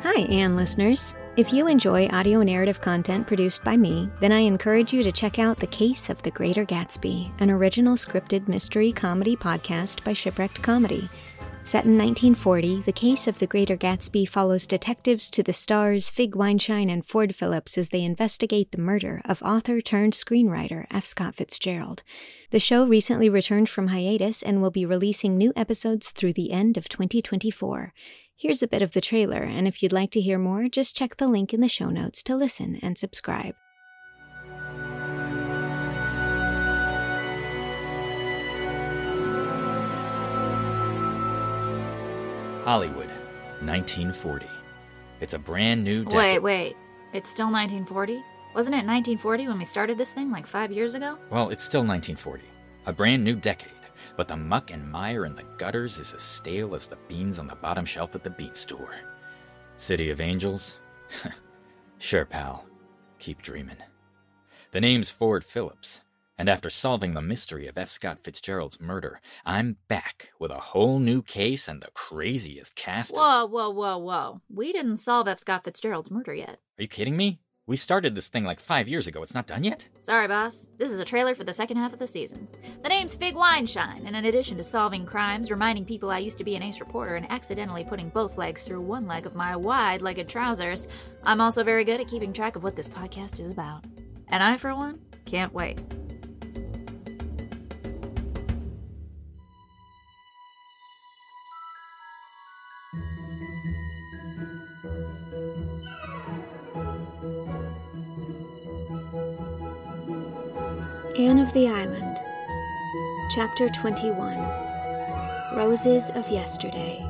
Hi, Anne listeners. If you enjoy audio narrative content produced by me, then I encourage you to check out The Case of the Greater Gatsby, an original scripted mystery comedy podcast by Shipwrecked Comedy. Set in 1940, The Case of the Greater Gatsby follows detectives to the stars Fig Weinstein and Ford Phillips as they investigate the murder of author-turned-screenwriter F. Scott Fitzgerald. The show recently returned from hiatus and will be releasing new episodes through the end of 2024. Here's a bit of the trailer, and if you'd like to hear more, just check the link in the show notes to listen and subscribe. Hollywood, 1940. It's a brand new decade. Wait. It's still 1940? Wasn't it 1940 when we started this thing like 5 years ago? Well, it's still 1940. A brand new decade. But the muck and mire in the gutters is as stale as the beans on the bottom shelf at the bean store. City of Angels? Sure, pal. Keep dreaming. The name's Ford Phillips, and after solving the mystery of F. Scott Fitzgerald's murder, I'm back with a whole new case and the craziest cast of... Whoa. We didn't solve F. Scott Fitzgerald's murder yet. Are you kidding me? We started this thing like 5 years ago. It's not done yet? Sorry, boss. This is a trailer for the second half of the season. The name's Fig Weinstein, and in addition to solving crimes, reminding people I used to be an ace reporter, and accidentally putting both legs through one leg of my wide-legged trousers, I'm also very good at keeping track of what this podcast is about. And I, for one, can't wait. Anne of the Island, Chapter 21, Roses of Yesterday.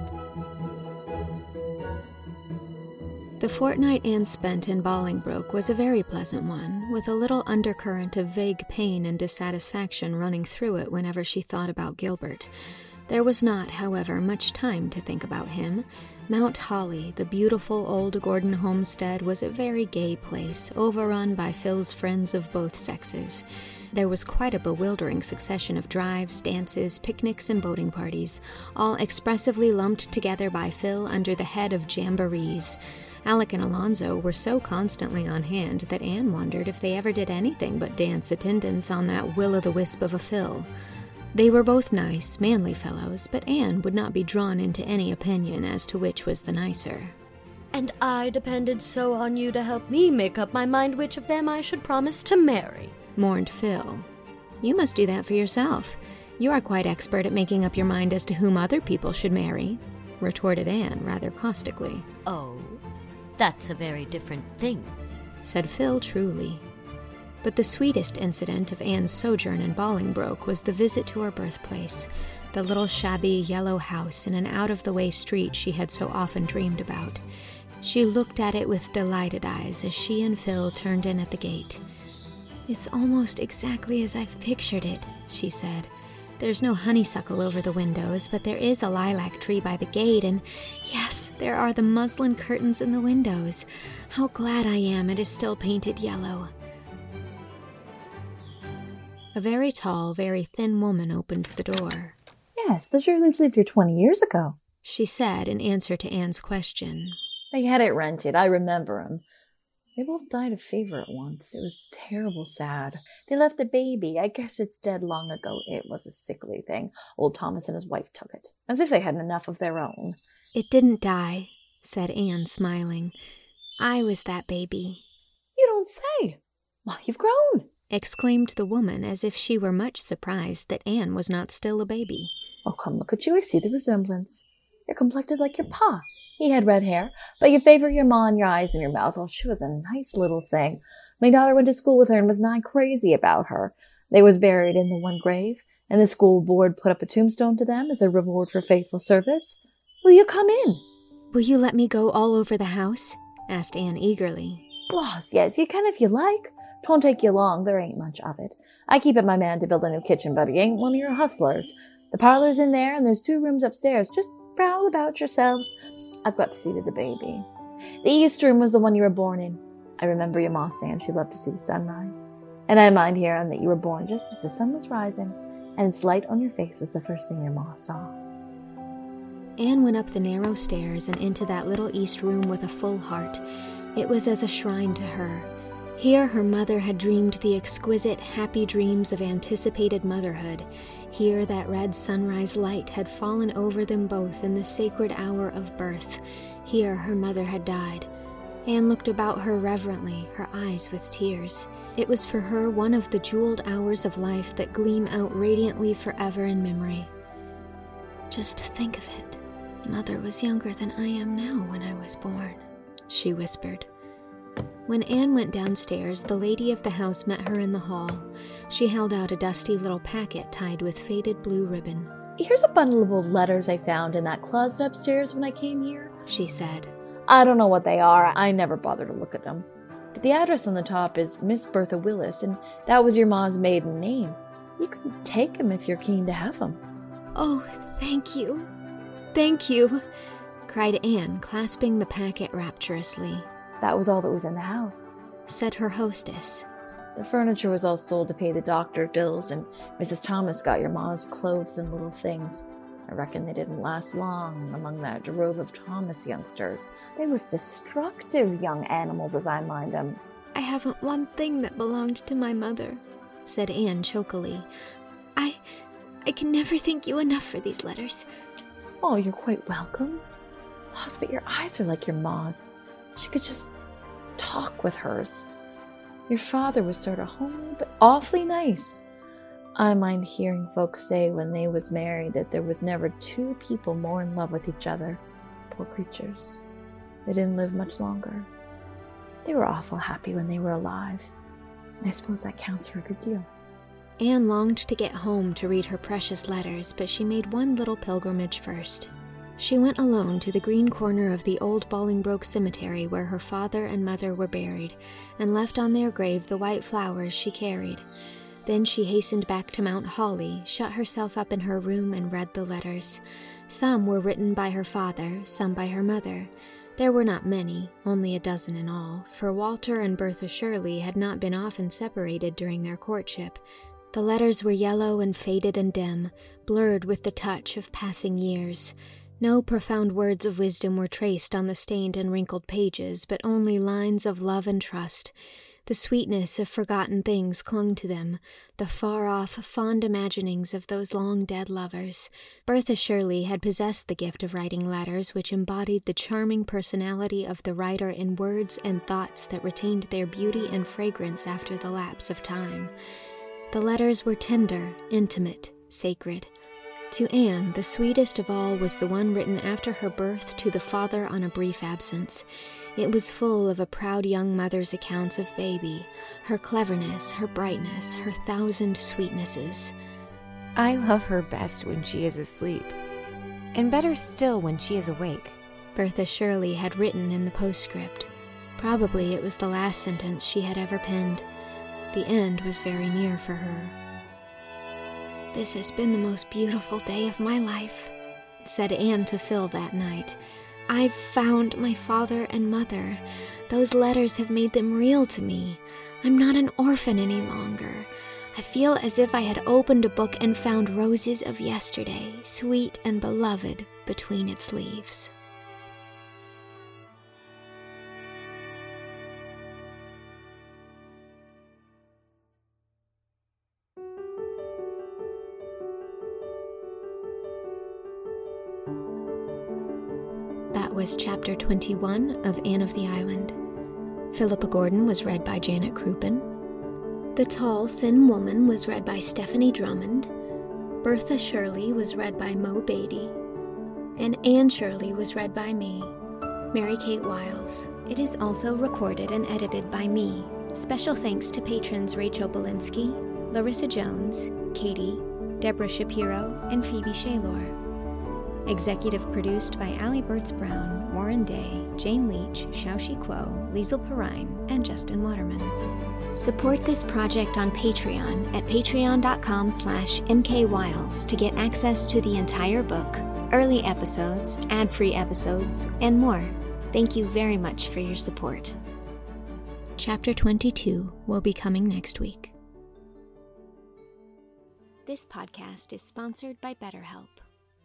The fortnight Anne spent in Bolingbroke was a very pleasant one, with a little undercurrent of vague pain and dissatisfaction running through it whenever she thought about Gilbert. There was not, however, much time to think about him. Mount Holly, the beautiful old Gordon homestead, was a very gay place, overrun by Phil's friends of both sexes. There was quite a bewildering succession of drives, dances, picnics, and boating parties, all expressively lumped together by Phil under the head of jamborees. Alec and Alonzo were so constantly on hand that Anne wondered if they ever did anything but dance attendance on that will-o'-the-wisp of a Phil. They were both nice, manly fellows, but Anne would not be drawn into any opinion as to which was the nicer. And I depended so on you to help me make up my mind which of them I should promise to marry, mourned Phil. You must do that for yourself. You are quite expert at making up your mind as to whom other people should marry, retorted Anne rather caustically. Oh, that's a very different thing, said Phil truly. But the sweetest incident of Anne's sojourn in Bolingbroke was the visit to her birthplace, the little shabby yellow house in an out-of-the-way street she had so often dreamed about. She looked at it with delighted eyes as she and Phil turned in at the gate. "It's almost exactly as I've pictured it," she said. "There's no honeysuckle over the windows, but there is a lilac tree by the gate, and yes, there are the muslin curtains in the windows. How glad I am it is still painted yellow." A very tall, very thin woman opened the door. "Yes, the Shirleys lived here 20 years ago," she said in answer to Anne's question. "They had it rented. I remember 'em. They both died of fever at once. It was terrible sad. They left a baby. I guess it's dead long ago. It was a sickly thing. Old Thomas and his wife took it, as if they hadn't enough of their own." "It didn't die," said Anne, smiling. "I was that baby." "You don't say! Why, you've grown!" exclaimed the woman, as if she were much surprised that Anne was not still a baby. "Oh, come look at you. I see the resemblance. You're complected like your pa. He had red hair, but you favor your ma in your eyes and your mouth. Oh, she was a nice little thing. My daughter went to school with her and was nigh crazy about her. They was buried in the one grave, and the school board put up a tombstone to them as a reward for faithful service. Will you come in?" "Will you let me go all over the house?" asked Anne eagerly. "Laws, yes, you can if you like. 'Twon't take you long. There ain't much of it. I keep it my man to build a new kitchen, but he ain't one of your hustlers. The parlor's in there, and there's 2 rooms upstairs. Just prowl about yourselves. I've got to see to the baby. The east room was the one you were born in. I remember your ma saying she loved to see the sunrise. And I mind hearing that you were born just as the sun was rising, and its light on your face was the first thing your ma saw." Anne went up the narrow stairs and into that little east room with a full heart. It was as a shrine to her. Here her mother had dreamed the exquisite, happy dreams of anticipated motherhood. Here that red sunrise light had fallen over them both in the sacred hour of birth. Here her mother had died. Anne looked about her reverently, her eyes with tears. It was for her one of the jeweled hours of life that gleam out radiantly forever in memory. "Just to think of it, Mother was younger than I am now when I was born," she whispered. When Anne went downstairs, the lady of the house met her in the hall. She held out a dusty little packet tied with faded blue ribbon. "Here's a bundle of old letters I found in that closet upstairs when I came here," she said. "I don't know what they are. I never bother to look at them. But the address on the top is Miss Bertha Willis, and that was your ma's maiden name. You can take 'em if you're keen to have 'em." "Oh, thank you. Thank you," cried Anne, clasping the packet rapturously. "That was all that was in the house," said her hostess. "The furniture was all sold to pay the doctor bills, and Mrs. Thomas got your ma's clothes and little things. I reckon they didn't last long among that drove of Thomas youngsters. They was destructive young animals, as I mind 'em." "I haven't one thing that belonged to my mother," said Anne chokily. I can never thank you enough for these letters." "Oh, you're quite welcome. Laws, but your eyes are like your ma's. She could just talk with hers. Your father was sort of homely, but awfully nice. I mind hearing folks say when they was married that there was never two people more in love with each other. Poor creatures. They didn't live much longer. They were awful happy when they were alive. And I suppose that counts for a good deal." Anne longed to get home to read her precious letters, but she made one little pilgrimage first. She went alone to the green corner of the old Bolingbroke cemetery where her father and mother were buried, and left on their grave the white flowers she carried. Then she hastened back to Mount Holly, shut herself up in her room, and read the letters. Some were written by her father, some by her mother. There were not many, only a dozen in all, for Walter and Bertha Shirley had not been often separated during their courtship. The letters were yellow and faded and dim, blurred with the touch of passing years. No profound words of wisdom were traced on the stained and wrinkled pages, but only lines of love and trust. The sweetness of forgotten things clung to them, the far-off, fond imaginings of those long-dead lovers. Bertha Shirley had possessed the gift of writing letters which embodied the charming personality of the writer in words and thoughts that retained their beauty and fragrance after the lapse of time. The letters were tender, intimate, sacred. To Anne, the sweetest of all was the one written after her birth to the father on a brief absence. It was full of a proud young mother's accounts of baby, her cleverness, her brightness, her thousand sweetnesses. "I love her best when she is asleep, and better still when she is awake," Bertha Shirley had written in the postscript. Probably it was the last sentence she had ever penned. The end was very near for her. "This has been the most beautiful day of my life," said Anne to Phil that night. "I've found my father and mother. Those letters have made them real to me. I'm not an orphan any longer. I feel as if I had opened a book and found roses of yesterday, sweet and beloved, between its leaves." That was Chapter 21 of Anne of the Island. Philippa Gordon was read by Janet Crouppen. The Tall, Thin Woman was read by Stephanie Drummond. Bertha Shirley was read by Mo Beatty. And Anne Shirley was read by me, Mary Kate Wiles. It is also recorded and edited by me. Special thanks to patrons Rachel Belinsky, Larissa Jones, Katie, Deborah Shapiro, and Phoebe Shaylor. Executive produced by Allie Burtz-Brown, Warren Day, Jane Leach, Xiaoxi Kuo, Liesl Perrine, and Justin Waterman. Support this project on Patreon at patreon.com/mkwiles to get access to the entire book, early episodes, ad-free episodes, and more. Thank you very much for your support. Chapter 22 will be coming next week. This podcast is sponsored by BetterHelp.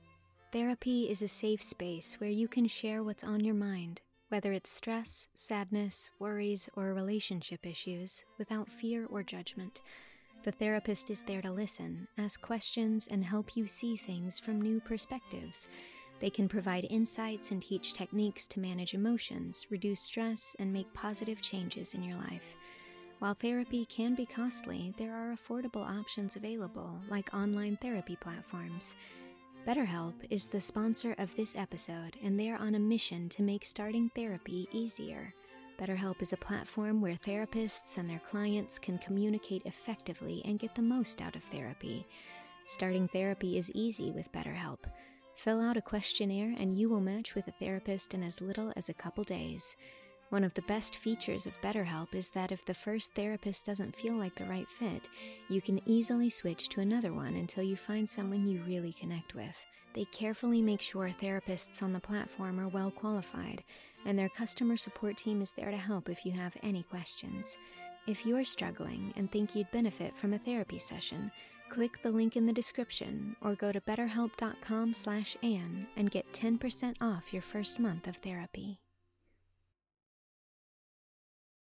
Therapy is a safe space where you can share what's on your mind, whether it's stress, sadness, worries, or relationship issues, without fear or judgment. The therapist is there to listen, ask questions, and help you see things from new perspectives. They can provide insights and teach techniques to manage emotions, reduce stress, and make positive changes in your life. While therapy can be costly, there are affordable options available, like online therapy platforms. BetterHelp is the sponsor of this episode, and they are on a mission to make starting therapy easier. BetterHelp is a platform where therapists and their clients can communicate effectively and get the most out of therapy. Starting therapy is easy with BetterHelp. Fill out a questionnaire and you will match with a therapist in as little as a couple days. One of the best features of BetterHelp is that if the first therapist doesn't feel like the right fit, you can easily switch to another one until you find someone you really connect with. They carefully make sure therapists on the platform are well qualified, and their customer support team is there to help if you have any questions. If you're struggling and think you'd benefit from a therapy session, click the link in the description or go to betterhelp.com/Anne and get 10% off your first month of therapy.